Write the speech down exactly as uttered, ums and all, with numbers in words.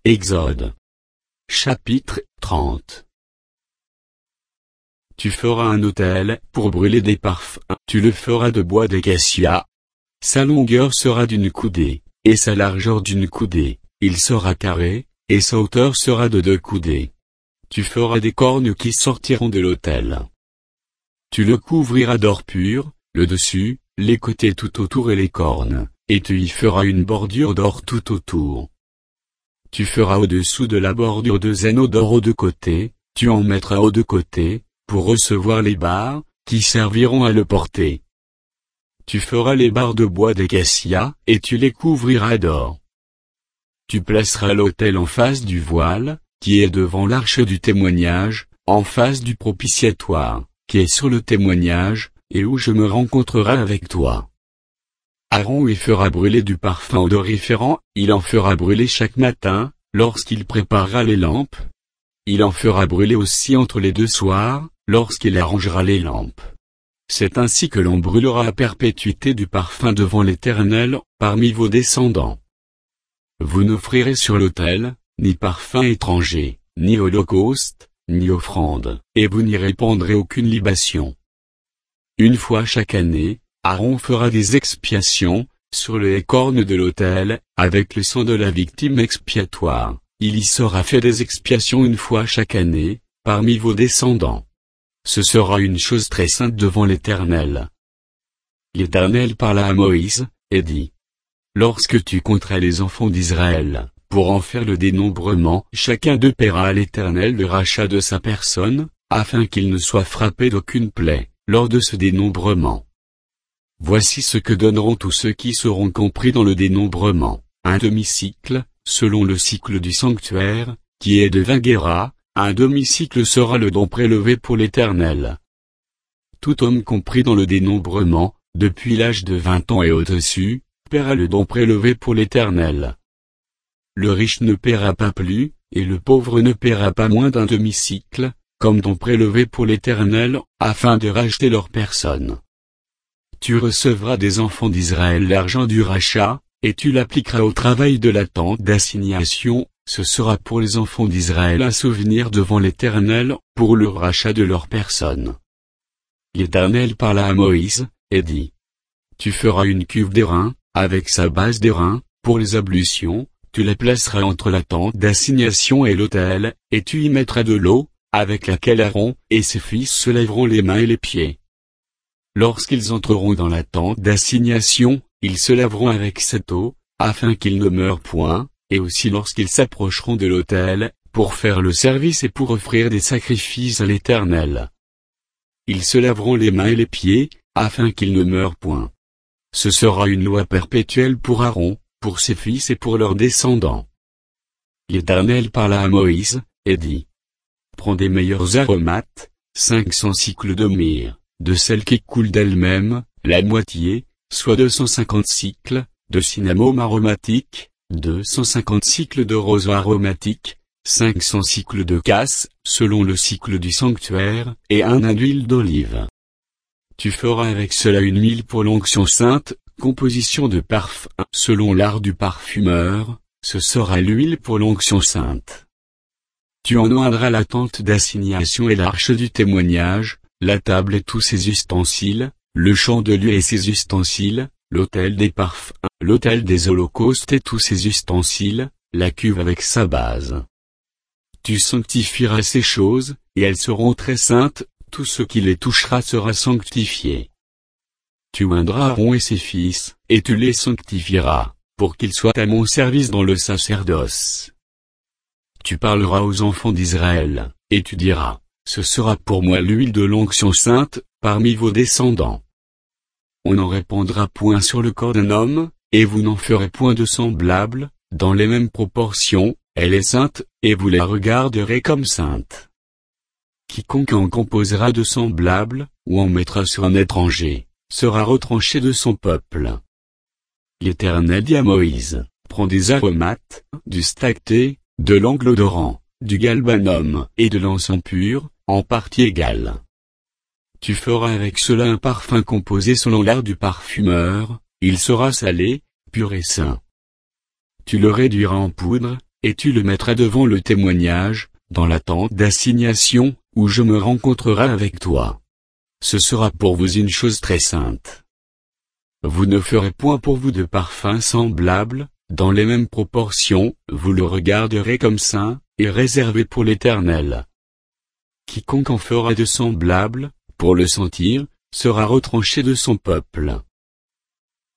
Exode. Chapitre trente. Tu feras un autel pour brûler des parfums. Tu le feras de bois d'acacia. Sa longueur sera d'une coudée, et sa largeur d'une coudée. Il sera carré, et sa hauteur sera de deux coudées. Tu feras des cornes qui sortiront de l'autel. Tu le couvriras d'or pur, le dessus, les côtés tout autour et les cornes, et tu y feras une bordure d'or tout autour. Tu feras au-dessous de la bordure deux anneaux d'or aux deux côtés, tu en mettras aux deux côtés, pour recevoir les barres, qui serviront à le porter. Tu feras les barres de bois d'acacia, et tu les couvriras d'or. Tu placeras l'autel en face du voile, qui est devant l'arche du témoignage, en face du propitiatoire, qui est sur le témoignage, et où je me rencontrerai avec toi. Aaron y fera brûler du parfum odoriférant, il en fera brûler chaque matin, lorsqu'il préparera les lampes. Il en fera brûler aussi entre les deux soirs, lorsqu'il arrangera les lampes. C'est ainsi que l'on brûlera à perpétuité du parfum devant l'Éternel, parmi vos descendants. Vous n'offrirez sur l'autel, ni parfum étranger, ni holocauste, ni offrande, et vous n'y répandrez aucune libation. Une fois chaque année, Aaron fera des expiations, sur les cornes de l'autel, avec le sang de la victime expiatoire. Il y sera fait des expiations une fois chaque année, parmi vos descendants. Ce sera une chose très sainte devant l'Éternel. L'Éternel parla à Moïse, et dit: Lorsque tu compteras les enfants d'Israël, pour en faire le dénombrement, chacun d'eux paiera à l'Éternel le rachat de sa personne, afin qu'il ne soit frappé d'aucune plaie, lors de ce dénombrement. Voici ce que donneront tous ceux qui seront compris dans le dénombrement: un demi-cycle, selon le cycle du sanctuaire, qui est de vingt guéras, un demi-cycle sera le don prélevé pour l'Éternel. Tout homme compris dans le dénombrement, depuis l'âge de vingt ans et au-dessus, paiera le don prélevé pour l'Éternel. Le riche ne paiera pas plus, et le pauvre ne paiera pas moins d'un demi-cycle, comme don prélevé pour l'Éternel, afin de racheter leur personne. Tu recevras des enfants d'Israël l'argent du rachat, et tu l'appliqueras au travail de la tente d'assignation, ce sera pour les enfants d'Israël un souvenir devant l'Éternel, pour le rachat de leur personne. L'Éternel parla à Moïse, et dit: Tu feras une cuve d'airain, avec sa base d'airain, pour les ablutions, tu la placeras entre la tente d'assignation et l'autel, et tu y mettras de l'eau, avec laquelle Aaron et ses fils se lèveront les mains et les pieds. Lorsqu'ils entreront dans la tente d'assignation, ils se laveront avec cette eau, afin qu'ils ne meurent point, et aussi lorsqu'ils s'approcheront de l'autel, pour faire le service et pour offrir des sacrifices à l'Éternel. Ils se laveront les mains et les pieds, afin qu'ils ne meurent point. Ce sera une loi perpétuelle pour Aaron, pour ses fils et pour leurs descendants. L'Éternel parla à Moïse, et dit: Prends des meilleurs aromates, cinq cents cycles de myrrhe, de celles qui coulent d'elles-mêmes, la moitié, soit deux cent cinquante cycles, de cinnamome aromatique, deux cent cinquante cycles de roseau aromatique, cinq cents cycles de casse, selon le cycle du sanctuaire, et un an d'huile d'olive. Tu feras avec cela une huile pour l'onction sainte, composition de parfum, selon l'art du parfumeur, ce sera l'huile pour l'onction sainte. Tu en oindras la tente d'assignation et l'arche du témoignage, la table et tous ses ustensiles, le chandelier et ses ustensiles, l'autel des parfums, l'autel des holocaustes et tous ses ustensiles, la cuve avec sa base. Tu sanctifieras ces choses, et elles seront très saintes, tout ce qui les touchera sera sanctifié. Tu oindras Aaron et ses fils, et tu les sanctifieras, pour qu'ils soient à mon service dans le sacerdoce. Tu parleras aux enfants d'Israël, et tu diras: Ce sera pour moi l'huile de l'onction sainte, parmi vos descendants. On n'en répandra point sur le corps d'un homme, et vous n'en ferez point de semblable, dans les mêmes proportions, elle est sainte, et vous la regarderez comme sainte. Quiconque en composera de semblable, ou en mettra sur un étranger, sera retranché de son peuple. L'Éternel dit à Moïse: Prends des aromates, du stacté, de l'angle odorant, du galbanum, et de l'encens pur, en partie égale. Tu feras avec cela un parfum composé selon l'art du parfumeur, il sera salé, pur et saint. Tu le réduiras en poudre, et tu le mettras devant le témoignage, dans la tente d'assignation, où je me rencontrerai avec toi. Ce sera pour vous une chose très sainte. Vous ne ferez point pour vous de parfum semblable, dans les mêmes proportions, vous le regarderez comme saint, et réservé pour l'Éternel. Quiconque en fera de semblable, pour le sentir, sera retranché de son peuple.